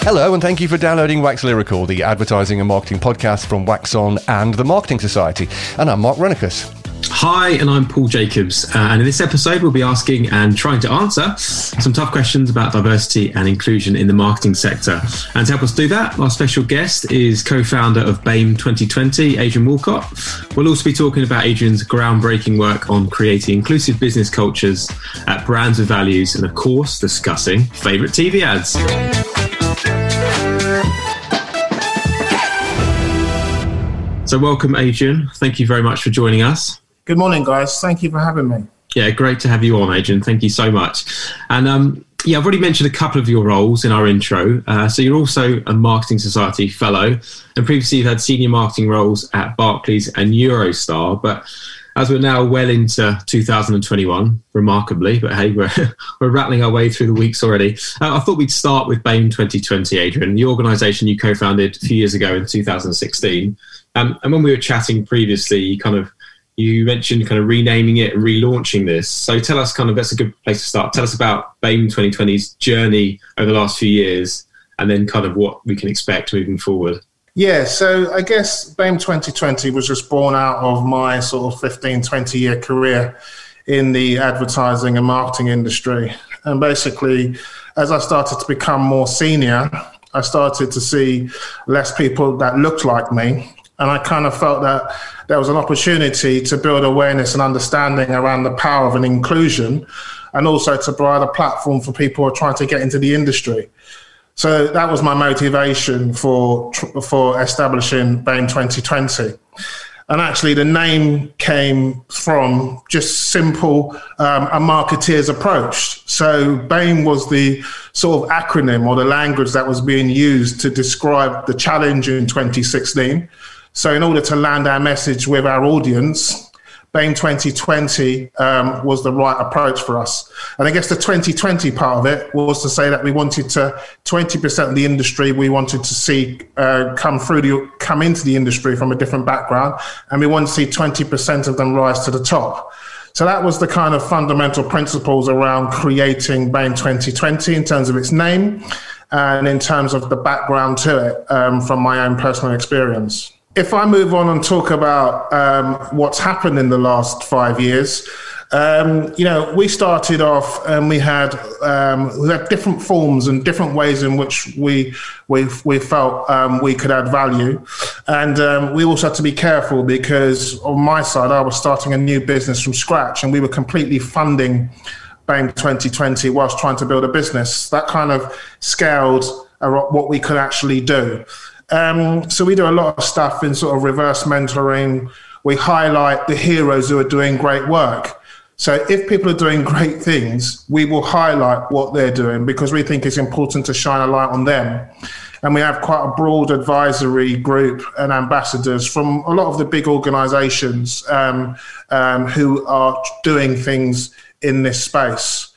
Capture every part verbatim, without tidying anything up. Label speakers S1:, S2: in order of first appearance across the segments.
S1: Hello, and thank you for downloading Wax Lyrical, the advertising and marketing podcast from Wax On and the Marketing Society. And I'm Mark Rennicus.
S2: Hi, and I'm Paul Jacobs. Uh, and in this episode, we'll be asking and trying to answer some tough questions about diversity and inclusion in the marketing sector. And to help us do that, our special guest is co-founder of BAME twenty twenty, Adrian Walcott. We'll also be talking about Adrian's groundbreaking work on creating inclusive business cultures at brands with values, and of course, discussing favourite T V ads. So welcome, Adrian. Thank you very much for joining us.
S3: Good morning, guys. Thank you for having me.
S2: Yeah, great to have you on, Adrian. Thank you so much. And um, yeah, I've already mentioned a couple of your roles in our intro. Uh, so you're also a Marketing Society Fellow, and previously you've had senior marketing roles at Barclays and Eurostar. But as we're now well into two thousand twenty-one, remarkably, but hey, we're we're rattling our way through the weeks already. Uh, I thought we'd start with BAME twenty twenty, Adrian, the organisation you co-founded a few years ago in two thousand sixteen. Um, and when we were chatting previously, you kind of you mentioned kind of renaming it, relaunching this. So tell us kind of, that's a good place to start. Tell us about BAME twenty twenty's journey over the last few years, and then kind of what we can expect moving forward.
S3: Yeah, so I guess BAME twenty twenty was just born out of my sort of fifteen, twenty year career in the advertising and marketing industry. And basically, as I started to become more senior, I started to see less people that looked like me. And I kind of felt that there was an opportunity to build awareness and understanding around the power of an inclusion, and also to provide a platform for people who are trying to get into the industry. So that was my motivation for for establishing BAME twenty twenty. And actually the name came from just simple, um, a marketeer's approach. So BAME was the sort of acronym or the language that was being used to describe the challenge in twenty sixteen. So in order to land our message with our audience, BAME twenty twenty um, was the right approach for us. And I guess the twenty twenty part of it was to say that we wanted to, twenty percent of the industry we wanted to see uh, come through, the, come into the industry from a different background, and we wanted to see twenty percent of them rise to the top. So that was the kind of fundamental principles around creating BAME twenty twenty in terms of its name and in terms of the background to it um, from my own personal experience. If I move on and talk about um, what's happened in the last five years, um, you know, we started off and we had um, we had different forms and different ways in which we we we felt um, we could add value, and um, we also had to be careful because on my side I was starting a new business from scratch, and we were completely funding BAME twenty twenty whilst trying to build a business. That kind of scaled what we could actually do. Um, so we do a lot of stuff in sort of reverse mentoring. We highlight the heroes who are doing great work. So if people are doing great things, we will highlight what they're doing because we think it's important to shine a light on them. And we have quite a broad advisory group and ambassadors from a lot of the big organizations um, um, who are doing things in this space.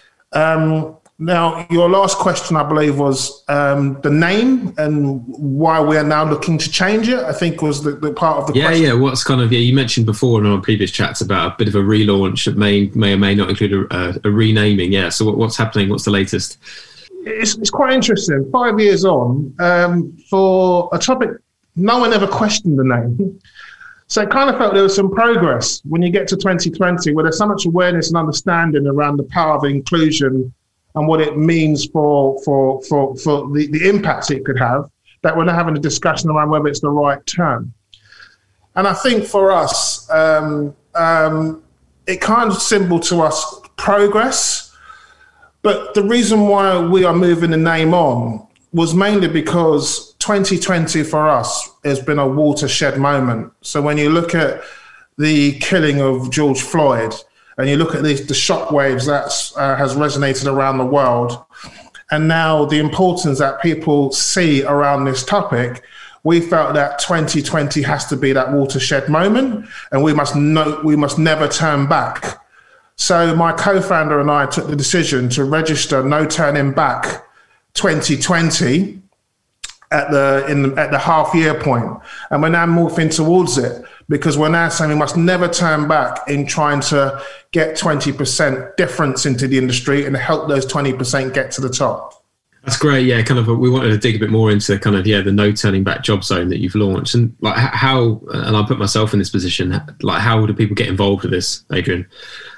S3: Um, Now, your last question, I believe, was um, the name and why we are now looking to change it, I think was the, the part of the
S2: yeah,
S3: question.
S2: Yeah, yeah. What's kind of, yeah, you mentioned before in our previous chats about a bit of a relaunch that may may or may not include a, a renaming. Yeah, so what, what's happening? What's the latest?
S3: It's, it's quite interesting. Five years on, um, for a topic, no one ever questioned the name. So it kind of felt there was some progress when you get to twenty twenty, where there's so much awareness and understanding around the power of inclusion and what it means for for for, for the, the impacts it could have, that we're now having a discussion around whether it's the right term. And I think for us, um, um, it kind of symbol to us progress. But the reason why we are moving the name on was mainly because twenty twenty for us has been a watershed moment. So when you look at the killing of George Floyd, and you look at the, the shockwaves that uh, has resonated around the world, and now the importance that people see around this topic, we felt that twenty twenty has to be that watershed moment, and we must no, we must never turn back. So my co-founder and I took the decision to register No Turning Back twenty twenty at the in the, at the half year point, and we're now morphing towards it because we're now saying we must never turn back in trying to get twenty percent difference into the industry and help those twenty percent get to the top.
S2: That's great. Yeah, kind of. We wanted to dig a bit more into kind of yeah the no turning back job zone that you've launched, and like how. And I put myself in this position. Like, how do people get involved with this, Adrian?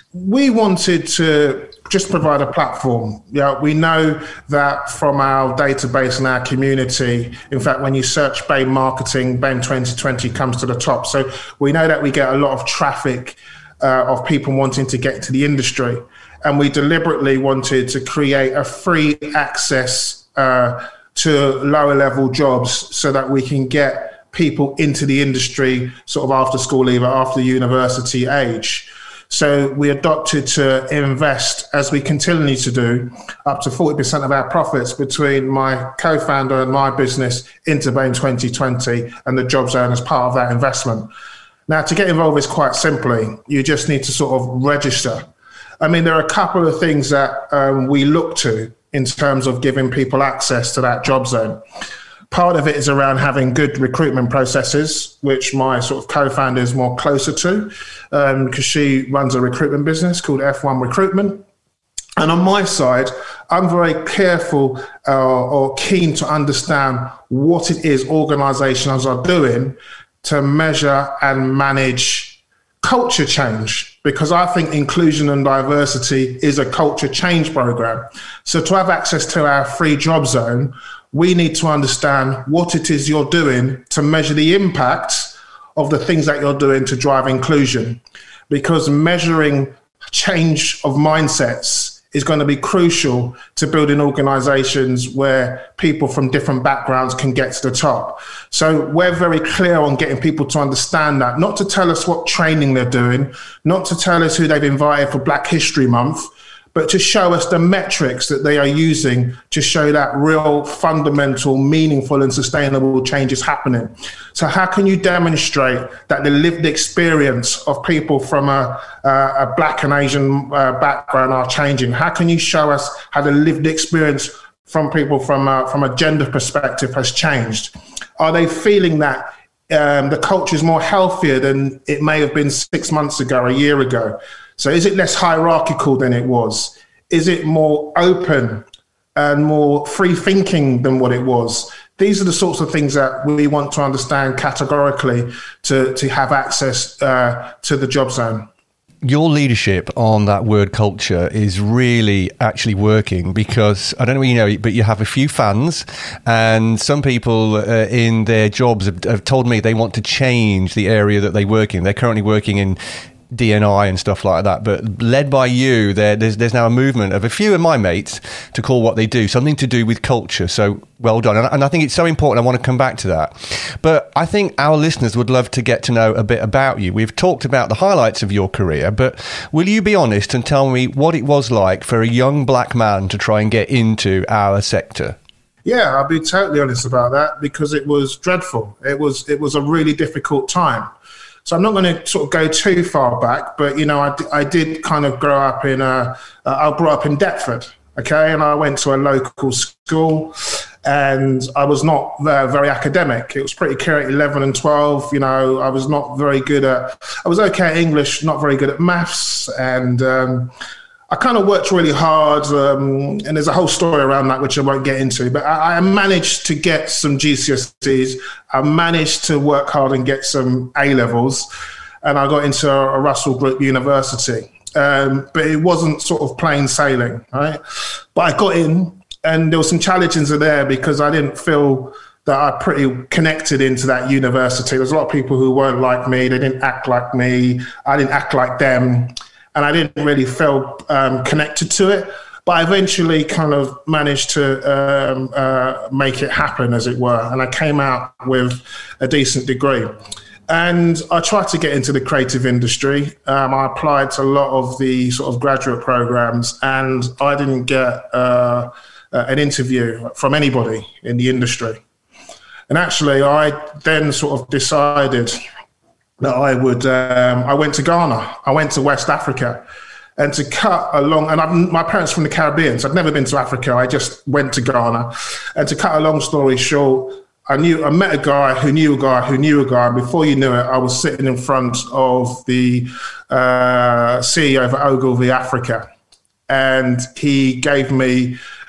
S3: We wanted to just provide a platform. Yeah, we know that from our database and our community. In fact, when you search BAME marketing, BAME twenty twenty comes to the top. So we know that we get a lot of traffic uh, of people wanting to get into the industry. And we deliberately wanted to create a free access uh, to lower level jobs so that we can get people into the industry sort of after school, either after university age. So we adopted to invest, as we continue to do, up to forty percent of our profits between my co-founder and my business into BAME twenty twenty and the Job Zone as part of that investment. Now, to get involved is quite simply, you just need to sort of register. I mean, there are a couple of things that um, we look to in terms of giving people access to that job zone. Part of it is around having good recruitment processes, which my sort of co-founder is more closer to, because um, she runs a recruitment business called F one Recruitment. And on my side, I'm very careful uh, or keen to understand what it is organizations are doing to measure and manage culture change, because I think inclusion and diversity is a culture change program. So to have access to our free job zone, we need to understand what it is you're doing to measure the impact of the things that you're doing to drive inclusion, because measuring change of mindsets is going to be crucial to building organizations where people from different backgrounds can get to the top. So we're very clear on getting people to understand that, not to tell us what training they're doing, not to tell us who they've invited for Black History Month, but to show us the metrics that they are using to show that real, fundamental, meaningful and sustainable change is happening. So how can you demonstrate that the lived experience of people from a, a, a Black and Asian uh, background are changing? How can you show us how the lived experience from people from a, from a gender perspective has changed? Are they feeling that um, the culture is more healthier than it may have been six months ago, a year ago? So is it less hierarchical than it was? Is it more open and more free thinking than what it was? These are the sorts of things that we want to understand categorically to, to have access uh, to the job zone.
S1: Your leadership on that word culture is really actually working, because I don't know if you know, but you have a few fans, and some people uh, in their jobs have, have told me they want to change the area that they work in. They're currently working in D and I and stuff like that, but led by you, there, there's there's now a movement of a few of my mates to call what they do something to do with culture. So well done, and, and I think it's so important. I want to come back to that, but I think our listeners would love to get to know a bit about you. We've talked about the highlights of your career, but will you be honest and tell me what it was like for a young Black man to try and get into our sector?
S3: Yeah, I'll be totally honest about that, because it was dreadful. It was it was a really difficult time. So I'm not going to sort of go too far back, but, you know, I, I did kind of grow up in a, uh, I grew up in Deptford, okay? And I went to a local school, and I was not very, very academic. It was pretty clear at eleven and twelve, you know, I was not very good at, I was okay at English, not very good at maths. And um, I kind of worked really hard, um, and there's a whole story around that, which I won't get into, but I, I managed to get some G C S Es. I managed to work hard and get some A-levels, and I got into a, a Russell Group University. Um, but it wasn't sort of plain sailing, right? But I got in, and there were some challenges there because I didn't feel that I pretty connected into that university. There's a lot of people who weren't like me. They didn't act like me. I didn't act like them. And I didn't really feel um, connected to it. But I eventually kind of managed to um, uh, make it happen, as it were. And I came out with a decent degree. And I tried to get into the creative industry. Um, I applied to a lot of the sort of graduate programs, and I didn't get uh, uh, an interview from anybody in the industry. And actually, I then sort of decided that I would, um, I went to Ghana, I went to West Africa, and to cut along, and I'm, my parents from the Caribbean, so I'd never been to Africa, I just went to Ghana. And to cut a long story short, I knew, I met a guy who knew a guy who knew a guy, and before you knew it, I was sitting in front of the uh, C E O of Ogilvy Africa. And he gave me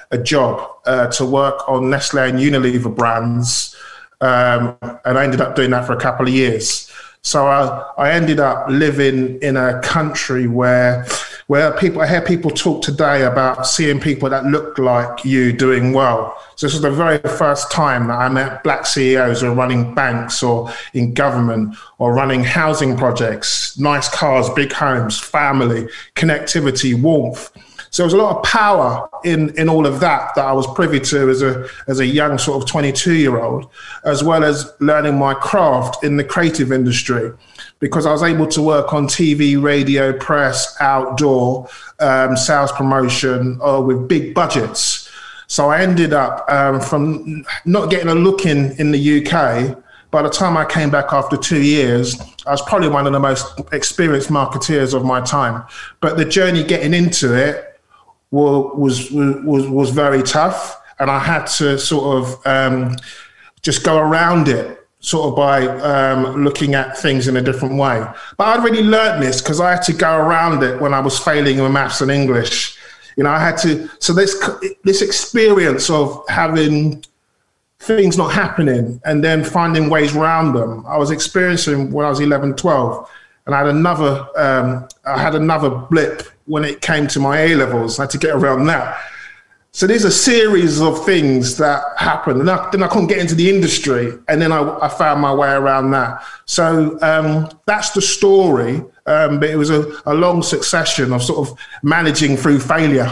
S3: a job uh, to work on Nestle and Unilever brands, um, and I ended up doing that for a couple of years. So I, I ended up living in a country where where people, I hear people talk today about seeing people that look like you doing well. So this was the very first time that I met black C E Os who are running banks or in government or running housing projects, nice cars, big homes, family, connectivity, warmth. So there was a lot of power in, in all of that that I was privy to as a as a young sort of twenty-two-year-old, as well as learning my craft in the creative industry, because I was able to work on T V, radio, press, outdoor, um, sales promotion, uh, with big budgets. So I ended up um, from not getting a look in in the U K. By the time I came back after two years, I was probably one of the most experienced marketeers of my time. But the journey getting into it was was was very tough, and I had to sort of um, just go around it, sort of by um, looking at things in a different way. But I'd already learned this because I had to go around it when I was failing in maths and English. You know, I had to. So this this experience of having things not happening and then finding ways around them, I was experiencing when I was eleven, twelve, and I had another um, I had another blip when it came to my A levels. I had to get around that. So there's a series of things that happened. And I, then I couldn't get into the industry. And then I, I found my way around that. So um, that's the story. Um, but it was a, a long succession of sort of managing through failure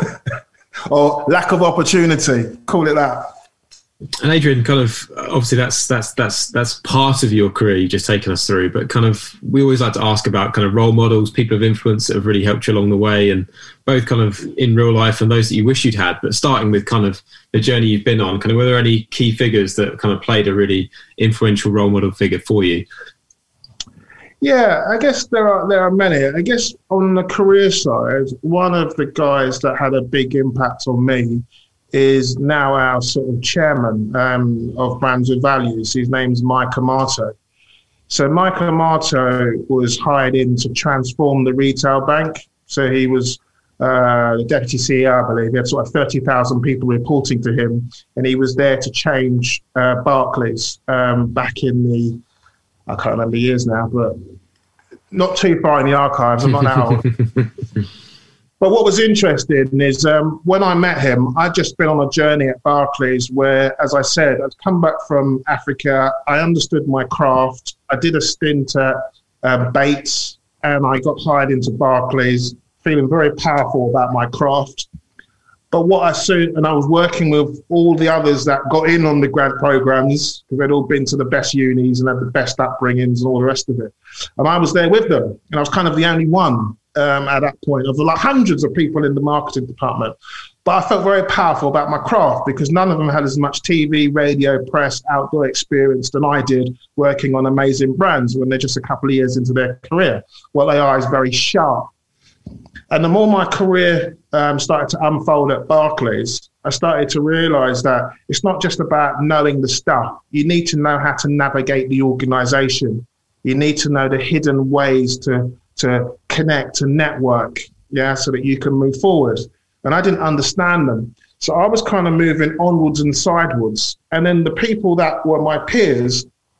S3: or lack of opportunity, call it that.
S2: And Adrian, kind of obviously that's that's that's that's part of your career you've just taken us through, but kind of we always like to ask about kind of role models, people of influence that have really helped you along the way, and both kind of in real life and those that you wish you'd had. But starting with kind of the journey you've been on, kind of were there any key figures that kind of played a really influential role model figure for you?
S3: Yeah, I guess there are there are many. I guess on the career side, one of the guys that had a big impact on me is now our sort of chairman um, of Brands with Values. His name's Mike Amato. So Mike Amato was hired in to transform the retail bank. So he was uh, the deputy C E O, I believe. He had sort of thirty thousand people reporting to him, and he was there to change uh, Barclays um, back in the, I can't remember the years now, but not too far in the archives. I'm not that old. But what was interesting is um, when I met him, I'd just been on a journey at Barclays where, as I said, I'd come back from Africa. I understood my craft. I did a stint at uh, Bates, and I got hired into Barclays, feeling very powerful about my craft. But what I soon, and I was working with all the others that got in on the grad programs, because they'd all been to the best unis and had the best upbringings and all the rest of it. And I was there with them, and I was kind of the only one. Um, at that point, of like hundreds of people in the marketing department. But I felt very powerful about my craft because none of them had as much T V, radio, press, outdoor experience than I did working on amazing brands when they're just a couple of years into their career. What they are is very sharp. And the more my career um, started to unfold at Barclays, I started to realize that it's not just about knowing the stuff. You need to know how to navigate the organization. You need to know the hidden ways to to connect, to network, yeah, so that you can move forward. And I didn't understand them. So I was kind of moving onwards and sidewards. And then the people that were my peers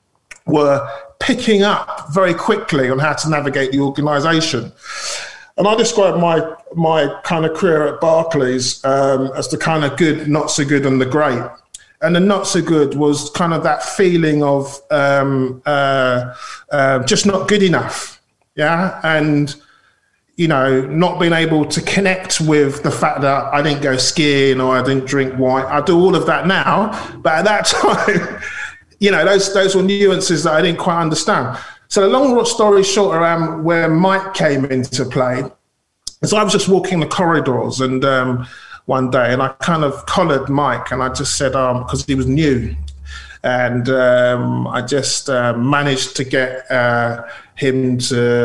S3: were picking up very quickly on how to navigate the organization. And I described my my kind of career at Barclays um, as the kind of good, not so good, and the great. And the not so good was kind of that feeling of um, uh, uh, just not good enough. Yeah, and, you know, not being able to connect with the fact that I didn't go skiing or I didn't drink wine. I do all of that now, but at that time, you know, those those were nuances that I didn't quite understand. So the long story short around where Mike came into play is I was just walking the corridors and um, one day, and I kind of collared Mike, and I just said, um, because he was new, and um, I just uh, managed to get uh, him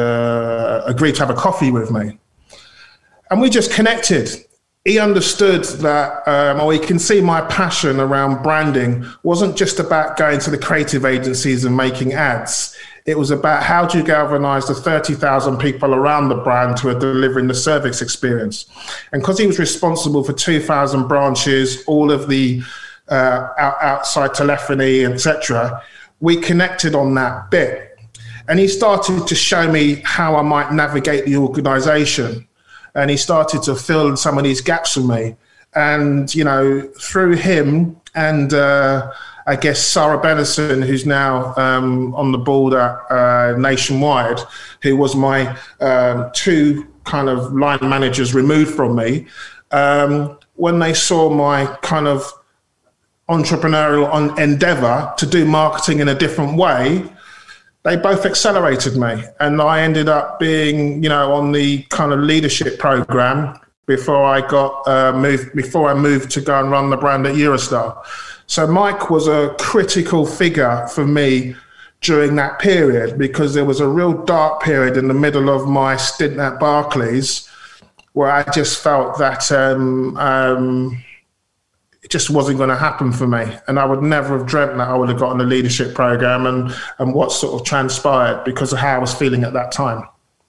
S3: to agree to have a coffee with me. And we just connected. He understood that, um, or he can see my passion around branding wasn't just about going to the creative agencies and making ads. It was about how do you galvanize the thirty thousand people around the brand who are delivering the service experience. And because he was responsible for two thousand branches, all of the uh, out, outside telephony, et cetera, we connected on that bit. And he started to show me how I might navigate the organization. And he started to fill in some of these gaps for me. And, you know, through him and uh, I guess Sarah Benison, who's now um, on the board at uh, Nationwide, who was my um, two kind of line managers removed from me, um, when they saw my kind of entrepreneurial on endeavor to do marketing in a different way, they both accelerated me. And I ended up being, you know, on the kind of leadership program before I got uh, moved, before I moved to go and run the brand at Eurostar. So Mike was a critical figure for me during that period, because there was a real dark period in the middle of my stint at Barclays where I just felt that um, um, it just wasn't going to happen for me. And I would never have dreamt that I would have gotten a leadership program and, and what sort of transpired because of how I was feeling at that time.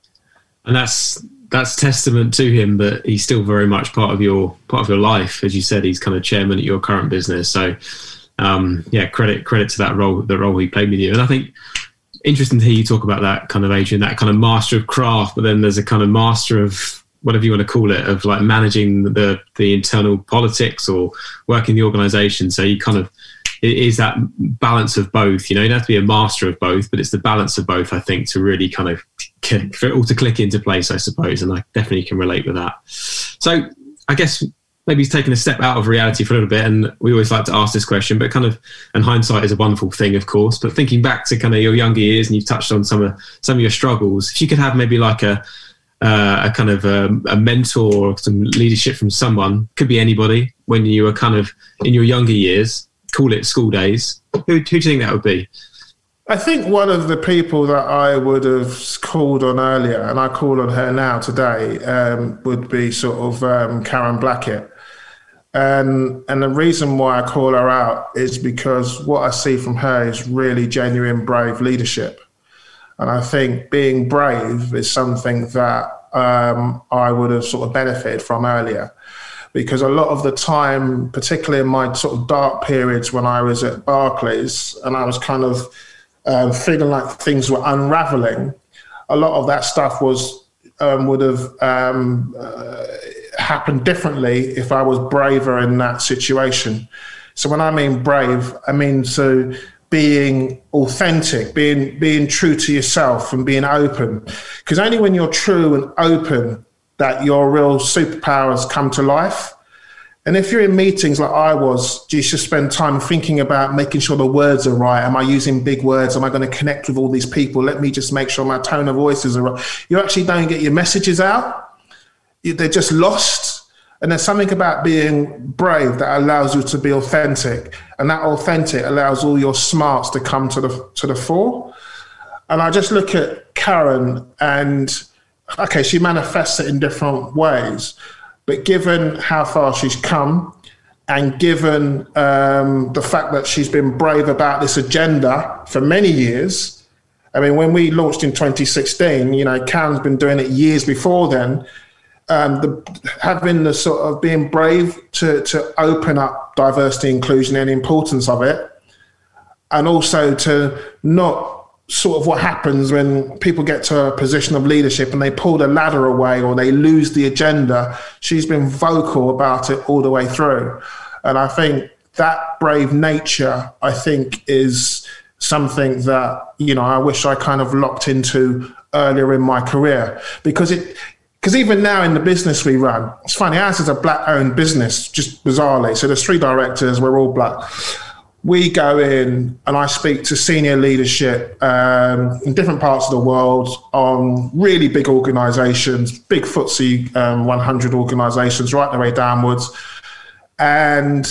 S2: And that's that's testament to him, that he's still very much part of your part of your life. As you said, he's kind of chairman at your current business. So um, yeah, credit credit to that role, the role he played with you. And I think interesting to hear you talk about that kind of Adrian, that kind of master of craft, but then there's a kind of master of whatever you want to call it, of like managing the the internal politics or working the organization. So you kind of, it is that balance of both. You know, you don't have to be a master of both, but it's the balance of both, I think, to really kind of, for it all to click into place, I suppose. And I definitely can relate with that. So I guess maybe he's taken a step out of reality for a little bit. And we always like to ask this question, but kind of, and hindsight is a wonderful thing, of course, but thinking back to kind of your younger years, and you've touched on some of, some of your struggles, if you could have maybe like a, uh, a kind of a, a mentor or some leadership from someone, could be anybody, when you were kind of in your younger years, call it school days, who, who do you think that would be?
S3: I think one of the people that I would have called on earlier, and I call on her now today, um, would be sort of um, Karen Blackett. And, and the reason why I call her out is because what I see from her is really genuine, brave leadership. And I think being brave is something that um, I would have sort of benefited from earlier. Because a lot of the time, particularly in my sort of dark periods when I was at Barclays and I was kind of uh, feeling like things were unraveling, a lot of that stuff was um, would have um, uh, happened differently if I was braver in that situation. So when I mean brave, I mean so being authentic, being being true to yourself and being open. Because only when you're true and open that your real superpowers come to life. And if you're in meetings like I was, do you just spend time thinking about making sure the words are right? Am I using big words? Am I going to connect with all these people? Let me just make sure my tone of voices are right. You actually don't get your messages out. They're just lost. And there's something about being brave that allows you to be authentic. And that authentic allows all your smarts to come to the to the fore. And I just look at Karen and, okay, she manifests it in different ways, but given how far she's come and given um, the fact that she's been brave about this agenda for many years, I mean, when we launched in twenty sixteen, you know, Karen's been doing it years before then, um, the, having the sort of being brave to, to open up diversity, inclusion and the importance of it, and also to not sort of what happens when people get to a position of leadership and they pull the ladder away or they lose the agenda. She's been vocal about it all the way through. And I think that brave nature, I think, is something that, you know, I wish I kind of locked into earlier in my career. Because it, because even now in the business we run, it's funny, ours is a black-owned business, just bizarrely. So there's three directors, we're all black. We go in and I speak to senior leadership um, in different parts of the world on really big organizations, big F T S E um, one hundred organizations, right the way downwards. And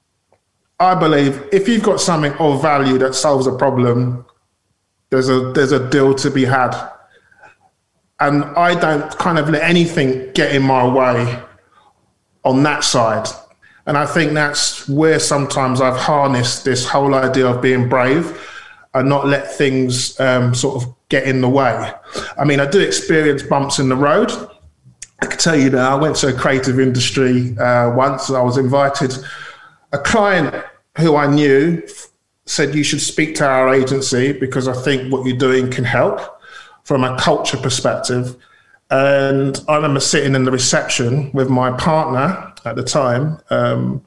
S3: I believe if you've got something of value that solves a problem, there's a there's a deal to be had. And I don't kind of let anything get in my way on that side. And I think that's where sometimes I've harnessed this whole idea of being brave. and not let things um, sort of get in the way. I mean, I do experience bumps in the road. I can tell you now, I went to a creative industry uh, once. I was invited. A client who I knew said, you should speak to our agency because I think what you're doing can help from a culture perspective. And I remember sitting in the reception with my partner at the time, um,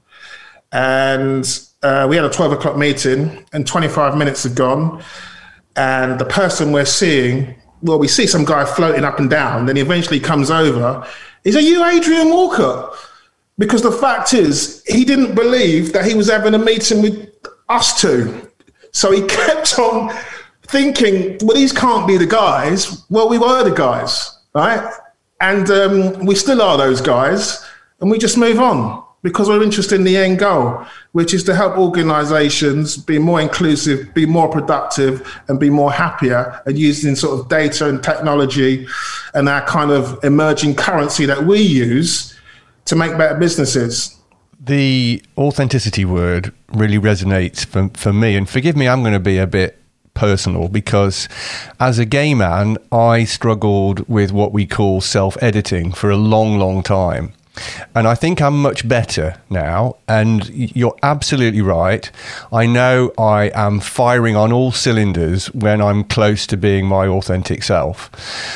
S3: and uh, we had a twelve o'clock meeting, and twenty-five minutes had gone, and the person we're seeing, well, we see some guy floating up and down, then he eventually comes over. He said, are you Adrian Walker? Because the fact is, he didn't believe that he was having a meeting with us two. So he kept on thinking, well, these can't be the guys. Well, we were the guys. Right? And um, we still are those guys, and we just move on because we're interested in the end goal, which is to help organizations be more inclusive, be more productive, and be more happier, and using sort of data and technology and that kind of emerging currency that we use to make better businesses.
S1: The authenticity word really resonates for, for me, and forgive me, I'm going to be a bit personal, because as a gay man, I struggled with what we call self-editing for a long, long time. And I think I'm much better now. And you're absolutely right. I know I am firing on all cylinders when I'm close to being my authentic self.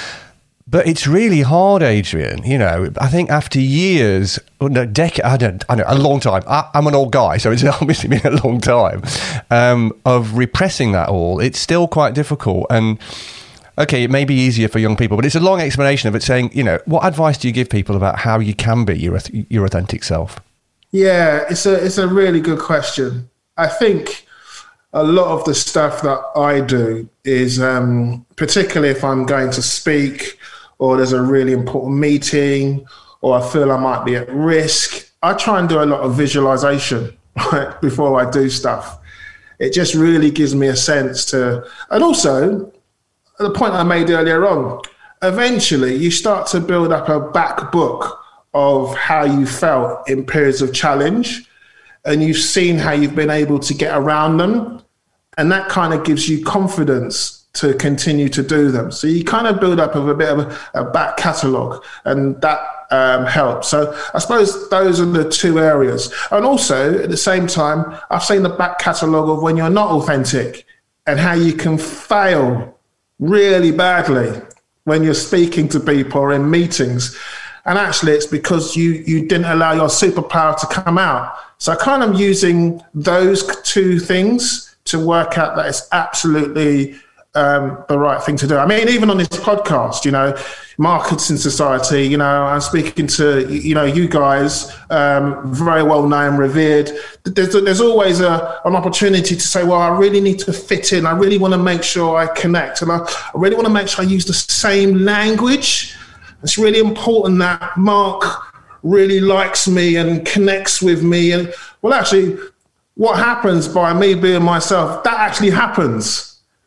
S1: But it's really hard, Adrian. You know, I think after years, no, decade, I don't, I don't, a long time. I, I'm an old guy, so it's obviously been a long time um, of repressing that all. It's still quite difficult. And okay, it may be easier for young people, but it's a long explanation of it saying, you know, what advice do you give people about how you can be your your authentic self?
S3: Yeah, it's a it's a really good question. I think a lot of the stuff that I do is, um, particularly if I'm going to speak, or there's a really important meeting, or I feel I might be at risk, I try and do a lot of visualization right, before I do stuff. It just really gives me a sense to, and also the point I made earlier on, eventually you start to build up a back book of how you felt in periods of challenge, and you've seen how you've been able to get around them. And that kind of gives you confidence to continue to do them. So you kind of build up of a bit of a, a back catalogue, and that um, helps. So I suppose those are the two areas. And also at the same time, I've seen the back catalogue of when you're not authentic and how you can fail really badly when you're speaking to people or in meetings. And actually it's because you, you didn't allow your superpower to come out. So kind of using those two things to work out that it's absolutely um, the right thing to do. I mean, even on this podcast, you know, Marketing Society, you know, I'm speaking to, you know, you guys, um, very well known, revered. There's, there's always a, an opportunity to say, well, I really need to fit in. I really want to make sure I connect. And I, I really want to make sure I use the same language. It's really important that Mark really likes me and connects with me. And well, actually, what happens by me being myself, that actually happens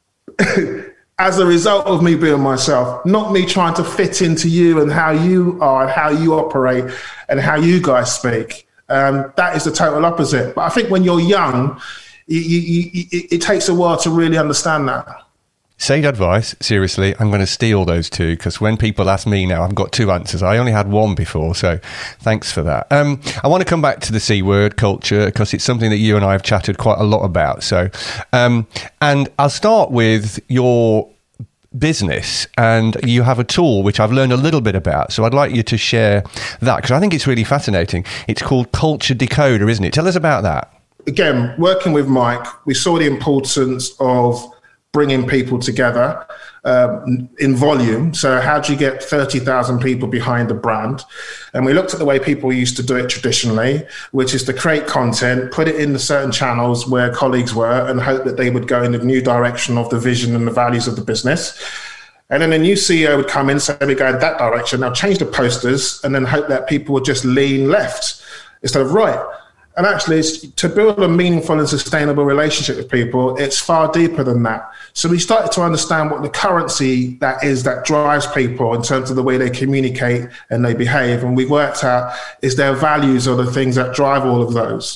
S3: as a result of me being myself, not me trying to fit into you and how you are and how you operate and how you guys speak. Um, that is the total opposite. But I think when you're young, you, you, you, it takes a while to really understand that.
S1: Sage advice, seriously, I'm going to steal those two, because when people ask me now, I've got two answers. I only had one before, so thanks for that. Um, I want to come back to the C word, culture, because it's something that you and I have chatted quite a lot about. So, um, and I'll start with your business, and you have a tool which I've learned a little bit about. So I'd like you to share that, because I think it's really fascinating. It's called Culture Decoder, isn't it? Tell us about that.
S3: Again, working with Mike, we saw the importance of bringing people together um, in volume. So how do you get thirty thousand people behind a brand? And we looked at the way people used to do it traditionally, which is to create content, put it in the certain channels where colleagues were, and hope that they would go in the new direction of the vision and the values of the business. And then a new C E O would come in, say, we go in that direction, now change the posters, and then hope that people would just lean left instead of right. And actually, it's, to build a meaningful and sustainable relationship with people, it's far deeper than that. So we started to understand what the currency that is that drives people in terms of the way they communicate and they behave. And we worked out is their values are the things that drive all of those.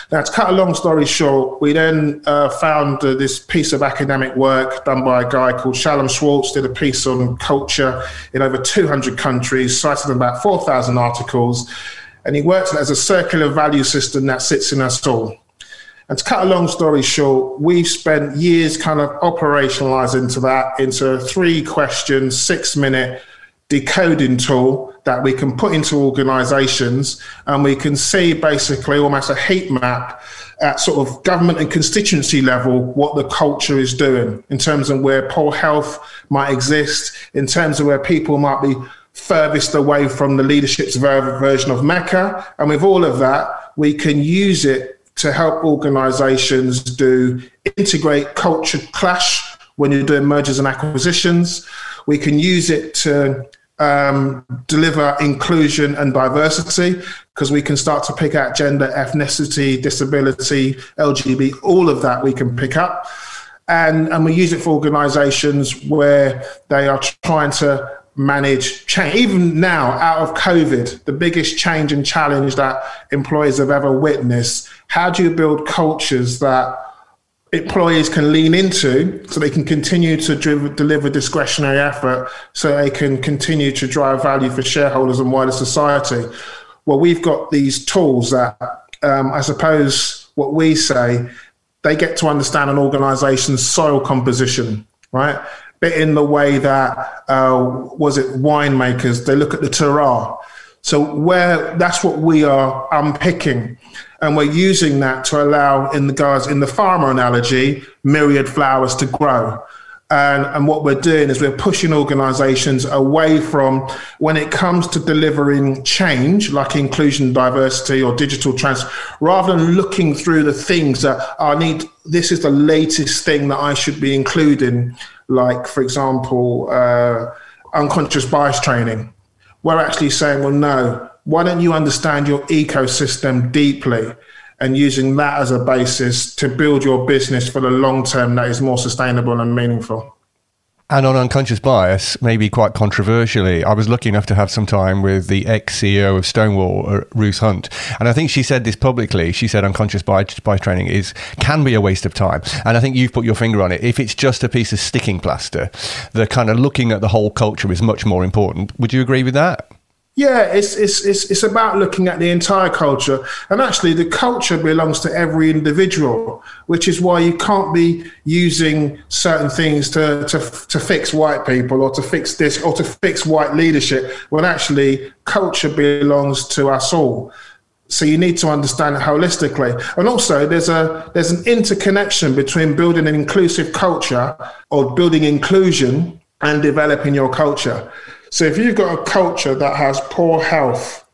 S3: Now, to cut a long story short, we then uh, found uh, this piece of academic work done by a guy called Shalom Schwartz, did a piece on culture in over two hundred countries, cited about four thousand articles, and he worked as a circular value system that sits in us all. And to cut a long story short, we've spent years kind of operationalizing into that, into a three question, six minute decoding tool that we can put into organizations, and we can see basically almost a heat map at sort of government and constituency level what the culture is doing in terms of where poor health might exist, in terms of where people might be furthest away from the leadership's ver- version of Mecca. And with all of that, we can use it to help organizations do integrate culture clash when you're doing mergers and acquisitions. We can use it to um, deliver inclusion and diversity, because we can start to pick out gender, ethnicity, disability, L G B T, all of that we can pick up. And, and we use it for organizations where they are trying to manage change. Even now, out of COVID, the biggest change and challenge that employers have ever witnessed, how do you build cultures that employees can lean into so they can continue to driv- deliver discretionary effort, so they can continue to drive value for shareholders and wider society? Well, we've got these tools that um, I suppose what we say, they get to understand an organization's soil composition, right? Bit in the way that, uh, was it winemakers, they look at the terroir. So where that's what we are unpicking. And we're using that to allow, in the guys, in the farmer analogy, myriad flowers to grow. And, and what we're doing is we're pushing organizations away from, when it comes to delivering change, like inclusion, diversity, or digital trans, rather than looking through the things that I need, this is the latest thing that I should be including, like, for example, uh, unconscious bias training. We're actually saying, well, no, why don't you understand your ecosystem deeply, and using that as a basis to build your business for the long term that is more sustainable and meaningful.
S1: And on unconscious bias, maybe quite controversially, I was lucky enough to have some time with the ex-C E O of Stonewall, Ruth Hunt. And I think she said this publicly. She said unconscious bias, bias training is can be a waste of time. And I think you've put your finger on it. If it's just a piece of sticking plaster, the kind of looking at the whole culture is much more important. Would you agree with that?
S3: Yeah, it's, it's it's it's about looking at the entire culture. And actually, the culture belongs to every individual, which is why you can't be using certain things to, to, to fix white people, or to fix this, or to fix white leadership, when actually culture belongs to us all. So you need to understand it holistically. And also, there's a there's an interconnection between building an inclusive culture, or building inclusion, and developing your culture. So if you've got a culture that has poor health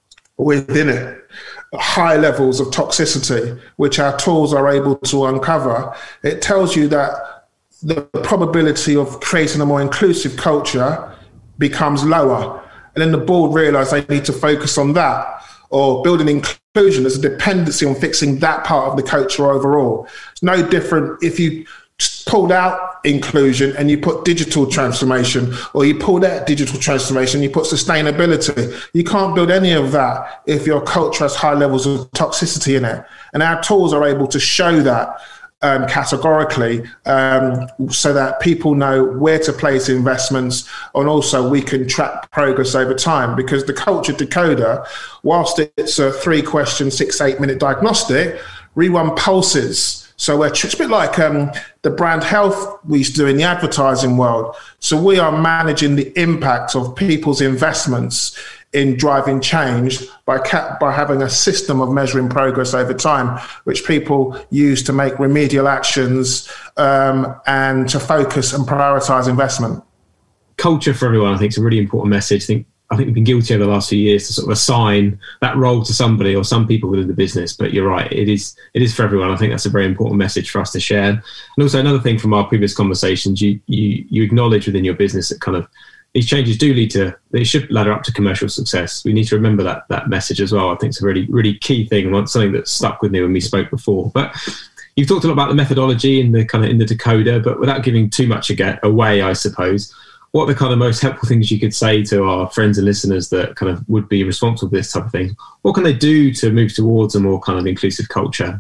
S3: within it, high levels of toxicity, which our tools are able to uncover, it tells you that the probability of creating a more inclusive culture becomes lower. And then the board realize they need to focus on that, or building inclusion as a dependency on fixing that part of the culture overall. It's no different if you pulled out inclusion and you put digital transformation, or you pulled out digital transformation and you put sustainability. You can't build any of that if your culture has high levels of toxicity in it. And our tools are able to show that um, categorically, um, so that people know where to place investments, and also we can track progress over time. Because the Culture Decoder, whilst it's a three question, six, eight minute diagnostic, we run pulses. So we're, it's a bit like um, the brand health we used to do in the advertising world. So we are managing the impact of people's investments in driving change by ca- by having a system of measuring progress over time, which people use to make remedial actions um, and to focus and prioritize investment.
S2: Culture for everyone, I think, is a really important message. I think I think we've been guilty over the last few years to sort of assign that role to somebody or some people within the business. But you're right, it is it is for everyone. I think that's a very important message for us to share. And also another thing from our previous conversations, you you you acknowledge within your business that kind of these changes do lead to, they should ladder up to commercial success. We need to remember that that message as well. I think it's a really, really key thing, and something that stuck with me when we spoke before. But you've talked a lot about the methodology in the kind of in the decoder, but without giving too much away, I suppose. what are the kind of most helpful things you could say to our friends and listeners that kind of would be responsible for this type of thing? What can they do to move towards a more kind of inclusive culture?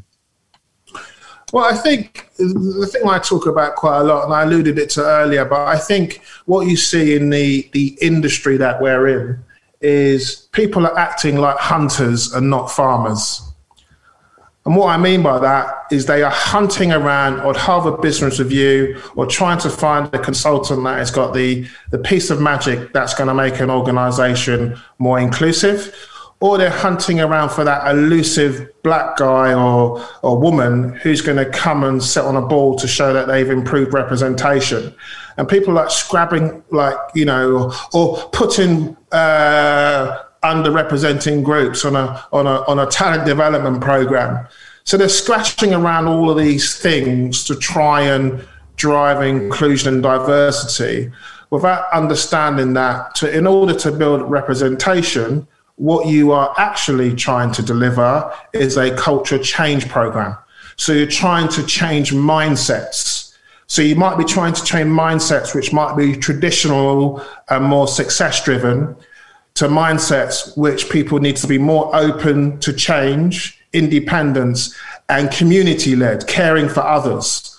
S3: Well, I think the thing I talk about quite a lot, and I alluded it to earlier, but I think what you see in the, the industry that we're in is people are acting like hunters and not farmers. And what I mean by that is they are hunting around or Harvard Business Review or trying to find a consultant that has got the, the piece of magic that's going to make an organization more inclusive, or they're hunting around for that elusive black guy or, or woman who's going to come and sit on a ball to show that they've improved representation. And people like scrabbing, like, you know, or, or putting uh, underrepresenting groups on a, on a, on a talent development program. So they're scratching around all of these things to try and drive inclusion and diversity without understanding that to, in order to build representation, what you are actually trying to deliver is a culture change program. So you're trying to change mindsets. So you might be trying to change mindsets, which might be traditional and more success driven, to mindsets which people need to be more open to change, independence, and community led, caring for others.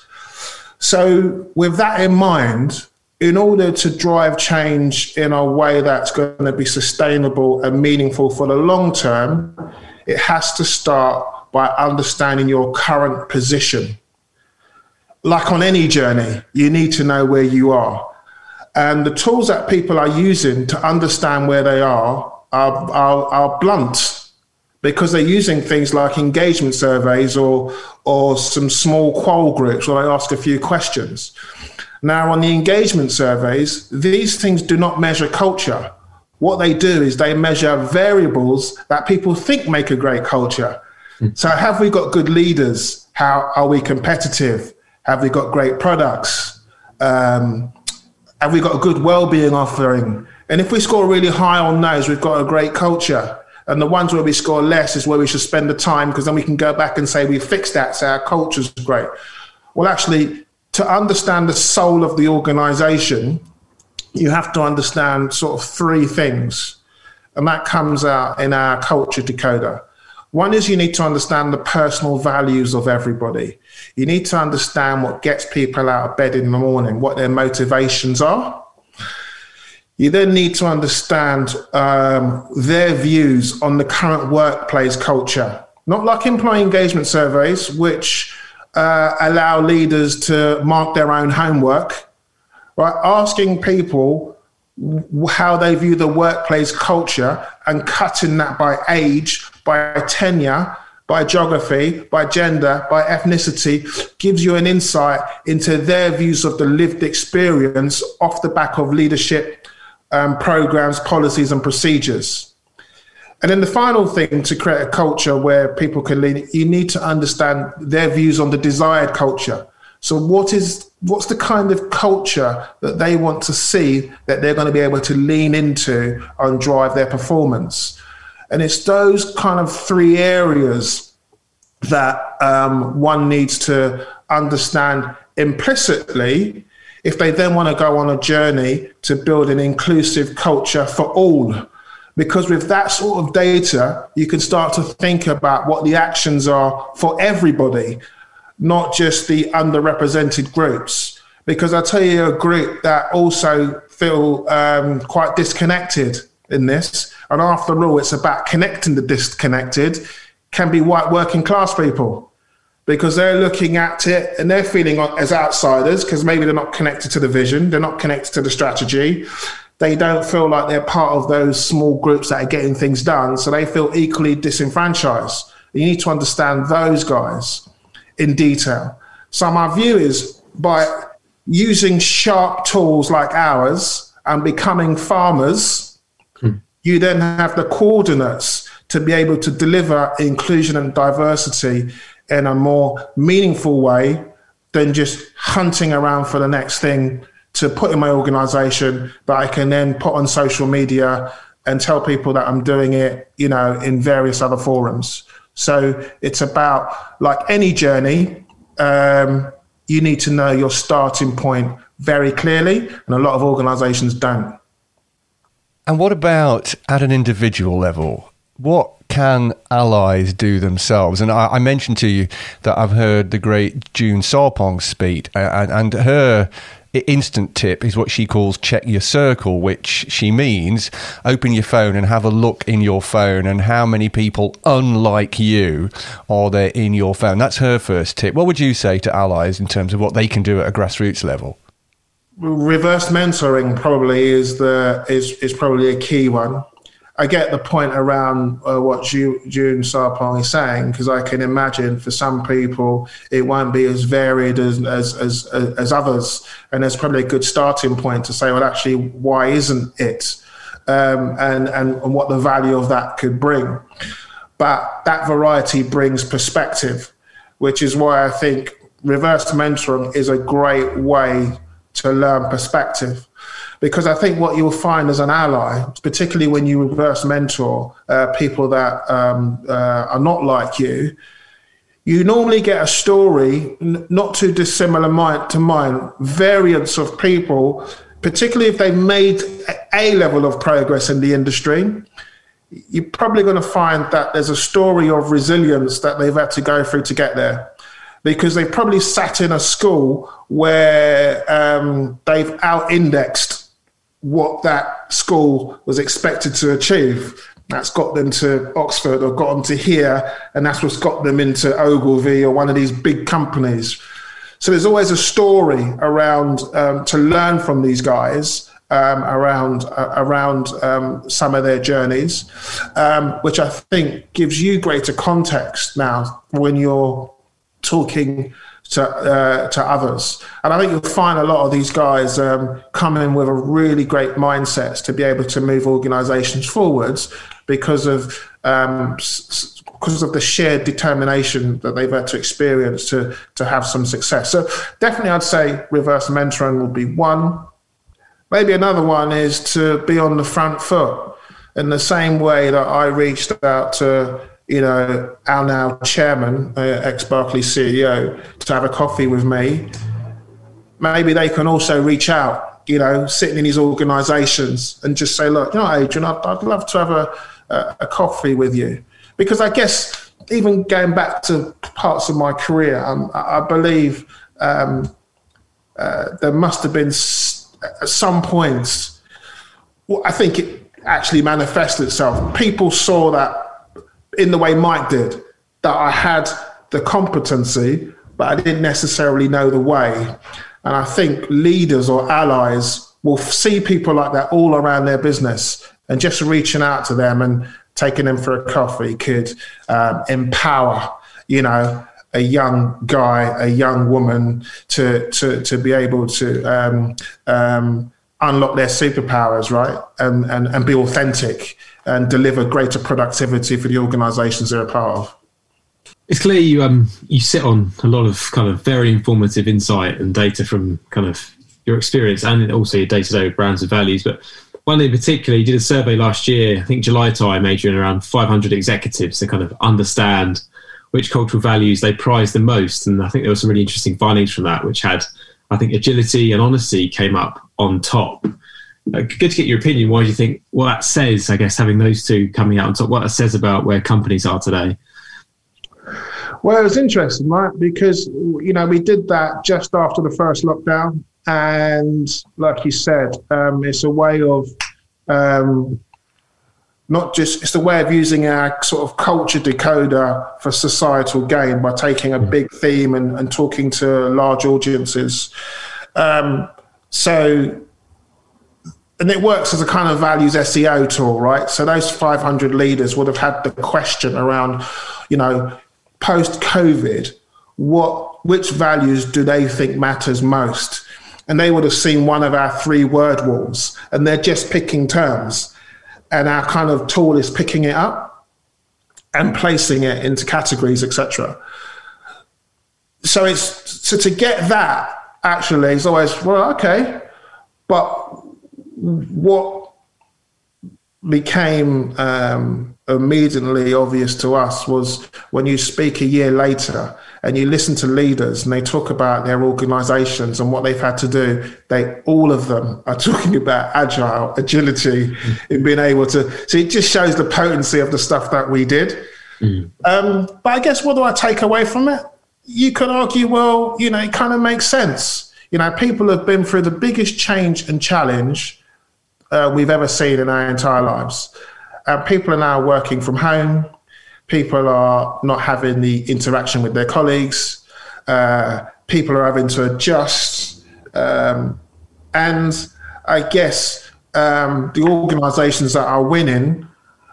S3: So with that in mind, in order to drive change in a way that's going to be sustainable and meaningful for the long term, it has to start by understanding your current position. Like on any journey, you need to know where you are. And the tools that people are using to understand where they are are, are, are blunt, because they're using things like engagement surveys or, or some small qual groups where they ask a few questions. Now, on the engagement surveys, these things do not measure culture. What they do is they measure variables that people think make a great culture. Mm. So have we got good leaders? How are we competitive? Have we got great products? Um, have we got a good well-being offering? And if we score really high on those, we've got a great culture. And the ones where we score less is where we should spend the time, because then we can go back and say we fixed that, so our culture's great. Well, actually, to understand the soul of the organization, you have to understand sort of three things. And that comes out in our culture decoder. One is you need to understand the personal values of everybody. You need to understand what gets people out of bed in the morning, what their motivations are. You then need to understand um, their views on the current workplace culture. Not like employee engagement surveys, which uh, allow leaders to mark their own homework, right? Asking people how they view the workplace culture and cutting that by age, by tenure, by geography, by gender, by ethnicity, gives you an insight into their views of the lived experience off the back of leadership um, programs, policies, and procedures. And then the final thing to create a culture where people can lead, you need to understand their views on the desired culture. So what is what's the kind of culture that they want to see that they're going to be able to lean into and drive their performance? And it's those kind of three areas that um, one needs to understand implicitly if they then want to go on a journey to build an inclusive culture for all. Because with that sort of data, you can start to think about what the actions are for everybody, not just the underrepresented groups. Because I tell you, a group that also feel um, quite disconnected in this, and after all, it's about connecting the disconnected, can be white working class people, because they're looking at it and they're feeling as outsiders because maybe they're not connected to the vision, they're not connected to the strategy. They don't feel like they're part of those small groups that are getting things done, so they feel equally disenfranchised. You need to understand those guys in detail. So my view is by using sharp tools like ours and becoming farmers, hmm. you then have the coordinates to be able to deliver inclusion and diversity in a more meaningful way than just hunting around for the next thing to put in my organization that I can then put on social media and tell people that I'm doing it, you know, in various other forums. So it's about, like any journey, um, you need to know your starting point very clearly, and a lot of organisations don't.
S1: And what about at an individual level? What can allies do themselves? And I, I mentioned to you that I've heard the great June Sarpong speak, and, and her instant tip is what she calls check your circle, which she means open your phone and have a look in your phone and how many people unlike you are there in your phone. That's her first tip. What would you say to allies in terms of what they can do at a grassroots level?
S3: Reverse mentoring probably is the is is probably a key one. I get the point around uh, what June, June Sarpong is saying, because I can imagine for some people it won't be as varied as, as as as others, and there's probably a good starting point to say, well, actually, why isn't it, um, and, and and what the value of that could bring. But that variety brings perspective, which is why I think reverse mentoring is a great way to learn perspective. Because I think what you'll find as an ally, particularly when you reverse mentor uh, people that um, uh, are not like you, you normally get a story n- not too dissimilar mine, to mine, variants of people, particularly if they've made a level of progress in the industry. You're probably going to find that there's a story of resilience that they've had to go through to get there, because they probably sat in a school where um, they've out-indexed what that school was expected to achieve. That's got them to Oxford or got them to here, and that's what's got them into Ogilvy or one of these big companies. So there's always a story around um, to learn from these guys um, around uh, around um, some of their journeys, um, which I think gives you greater context now when you're talking to uh, to others. And I think you'll find a lot of these guys um, come in with a really great mindsets to be able to move organisations forwards because of um, s- because of the shared determination that they've had to experience to to have some success. So definitely I'd say reverse mentoring will be one. Maybe another one is to be on the front foot in the same way that I reached out to you know, our now chairman, uh, ex-Barclays C E O, to have a coffee with me. Maybe they can also reach out, you know, sitting in these organisations and just say, look, you know, Adrian, I'd, I'd love to have a, a, a coffee with you. Because I guess even going back to parts of my career, um, I, I believe um, uh, there must have been s- at some points, well, I think it actually manifested itself. People saw that in the way Mike did, that I had the competency, but I didn't necessarily know the way. And I think leaders or allies will see people like that all around their business, and just reaching out to them and taking them for a coffee could um, empower, you know, a young guy, a young woman to to to be able to um, um, unlock their superpowers, right? And, and, and be authentic and deliver greater productivity for the organisations they're a part of.
S2: It's clear you um you sit on a lot of kind of very informative insight and data from kind of your experience and also your day-to-day with brands and values. But one in particular, you did a survey last year, I think July time, Adrian, around five hundred executives to kind of understand which cultural values they prize the most. And I think there were some really interesting findings from that, which had, I think, agility and honesty came up on top. Uh, good to get your opinion. Why do you think what that says, I guess, having those two coming out on top, what that says about where companies are today?
S3: Well, it was interesting, right? Because, you know, we did that just after the first lockdown. And like you said, um, it's a way of um, not just, it's a way of using our sort of culture decoder for societal gain by taking a big theme and, and talking to large audiences. Um, so, and it works as a kind of values S E O tool, right? So those five hundred leaders would have had the question around, you know, post-COVID, what, which values do they think matters most? And they would have seen one of our three word walls, and they're just picking terms. And our kind of tool is picking it up and placing it into categories, et cetera. So it's, so to get that actually is always, well, okay, but what became um, immediately obvious to us was when you speak a year later and you listen to leaders and they talk about their organizations and what they've had to do, they all of them are talking about agile, agility, mm. in being able to. So it just shows the potency of the stuff that we did. Mm. Um, but I guess, what do I take away from it? You could argue, well, you know, it kind of makes sense. You know, people have been through the biggest change and challenge uh, we've ever seen in our entire lives. Uh, people are now working from home. People are not having the interaction with their colleagues. Uh, people are having to adjust. Um, and I guess um, the organizations that are winning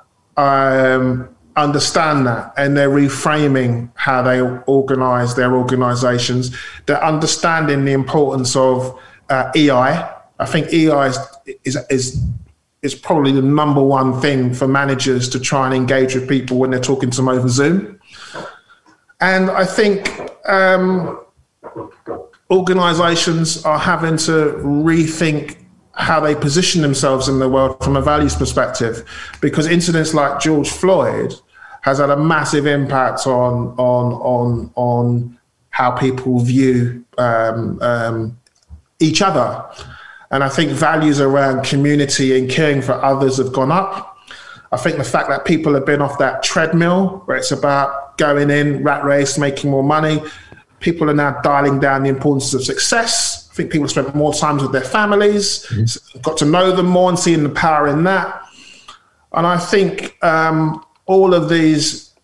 S3: um, understand that, and they're reframing how they organize their organizations. They're understanding the importance of uh, E I. I think E I is, is, is is probably the number one thing for managers to try and engage with people when they're talking to them over Zoom. And I think um, organizations are having to rethink how they position themselves in the world from a values perspective, because incidents like George Floyd has had a massive impact on, on, on, on how people view um, um, each other. And I think values around community and caring for others have gone up. I think the fact that people have been off that treadmill where it's about going in, rat race, making more money, people are now dialing down the importance of success. I think people have spent more time with their families, mm-hmm. got to know them more and seeing the power in that. And I think um, all of these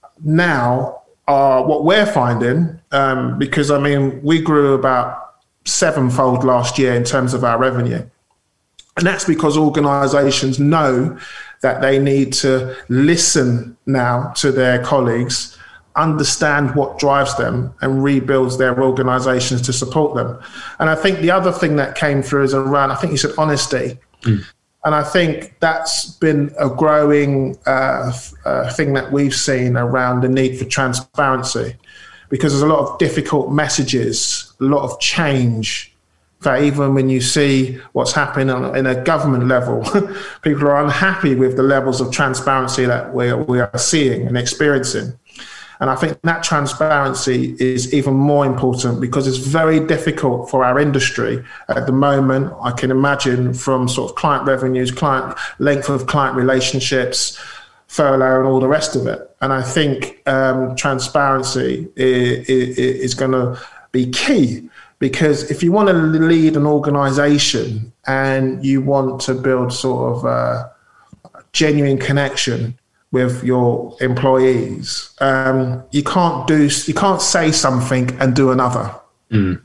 S3: now are what we're finding, um, because, I mean, we grew about sevenfold last year in terms of our revenue. And that's because organizations know that they need to listen now to their colleagues, understand what drives them, and rebuilds their organizations to support them. And I think the other thing that came through is around, I think you said honesty. Mm. And I think that's been a growing uh, uh, thing that we've seen around the need for transparency, because there's a lot of difficult messages, a lot of change. In fact, even when you see what's happening on, in a government level, people are unhappy with the levels of transparency that we are, we are seeing and experiencing. And I think that transparency is even more important, because it's very difficult for our industry at the moment. I can imagine, from sort of client revenues, client length of client relationships, furlough and all the rest of it. And I think um, transparency is, is, is going to be key, because if you want to lead an organization and you want to build sort of a genuine connection with your employees, um, you can't do, you can't say something and do another. Mm.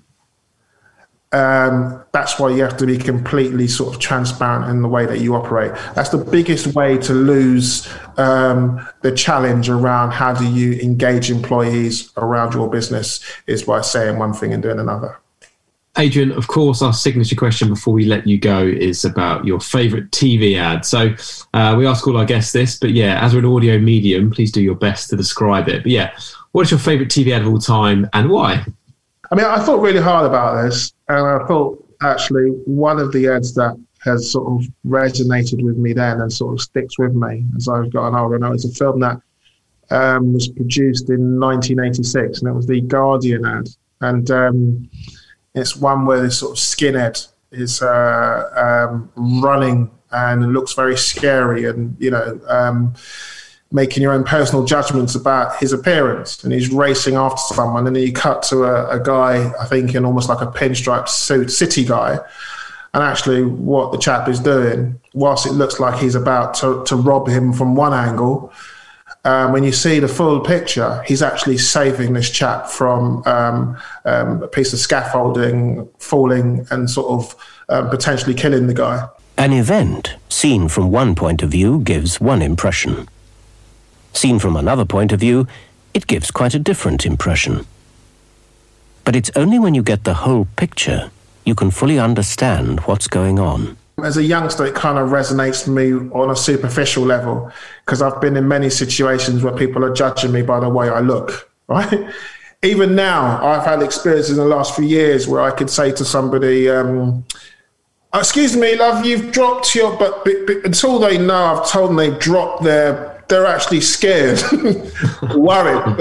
S3: Um, that's why you have to be completely sort of transparent in the way that you operate. That's the biggest way to lose um, the challenge around how do you engage employees around your business, is by saying one thing and doing another.
S2: Adrian, of course, our signature question before we let you go is about your favourite T V ad. So uh, we ask all our guests this, but yeah, as we're an audio medium, please do your best to describe it. But yeah, what is your favourite T V ad of all time and why?
S3: I mean, I thought really hard about this, and I thought actually one of the ads that has sort of resonated with me then and sort of sticks with me as I've gotten older. And it was a film that um, was produced in nineteen eighty-six, and it was the Guardian ad. And um, it's one where this sort of skinhead is uh, um, running and it looks very scary, and, you know, um, making your own personal judgments about his appearance, and he's racing after someone, and then you cut to a, a guy, I think in almost like a pinstripe suit, city guy, and actually what the chap is doing, whilst it looks like he's about to, to rob him from one angle, um, when you see the full picture, he's actually saving this chap from um, um, a piece of scaffolding falling and sort of um, potentially killing the guy.
S4: An event seen from one point of view gives one impression. Seen from another point of view, it gives quite a different impression. But it's only when you get the whole picture you can fully understand what's going on.
S3: As a youngster, it kind of resonates with me on a superficial level, because I've been in many situations where people are judging me by the way I look, right? Even now, I've had experiences in the last few years where I could say to somebody, um, excuse me, love, you've dropped your... But, but, but until they know I've told them they've dropped their... They're actually scared, worried. But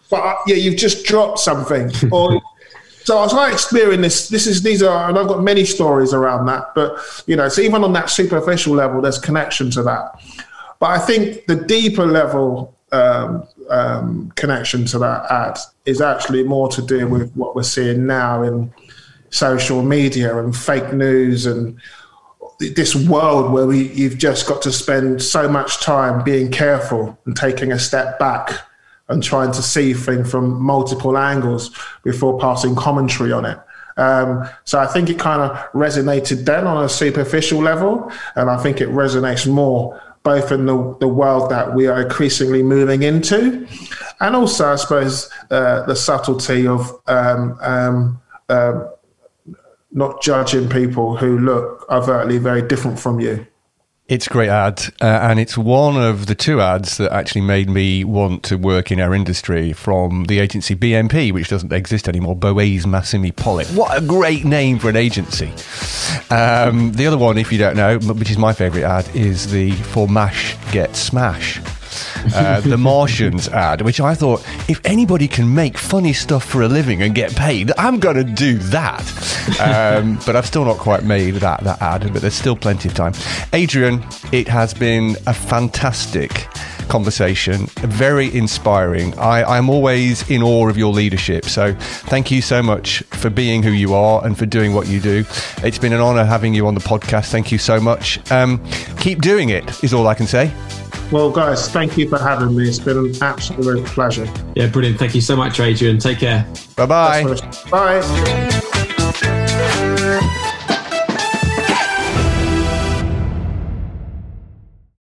S3: but uh, yeah, you've just dropped something. Or so as I experience this, this is these are, and I've got many stories around that. But you know, so even on that superficial level, there's connection to that. But I think the deeper level um, um, connection to that ad is actually more to do with what we're seeing now in social media and fake news and this world where we, you've just got to spend so much time being careful and taking a step back and trying to see things from multiple angles before passing commentary on it. Um, so I think it kind of resonated then on a superficial level, and I think it resonates more both in the, the world that we are increasingly moving into, and also, I suppose, uh, the subtlety of um, um, uh, not judging people who look overtly very different from you.
S1: It's a great ad, uh, and it's one of the two ads that actually made me want to work in our industry, from the agency B M P, which doesn't exist anymore, Boese Massimi Pollitt. What a great name for an agency. Um, the other one, if you don't know, which is my favourite ad, is the For Mash Get Smash. Uh, the Martians ad, which I thought, if anybody can make funny stuff for a living and get paid, I'm going to do that. Um, but I've still not quite made that, that ad, but there's still plenty of time. Adrian, it has been a fantastic conversation, very inspiring. I, I'm always in awe of your leadership. So thank you so much for being who you are and for doing what you do. It's been an honour having you on the podcast. Thank you so much. Um, keep doing it, is all I can say.
S3: Well, guys, thank you for having me. It's been an absolute pleasure.
S2: Yeah, brilliant. Thank you so much, Adrian. Take care.
S1: Bye-bye.
S3: Bye.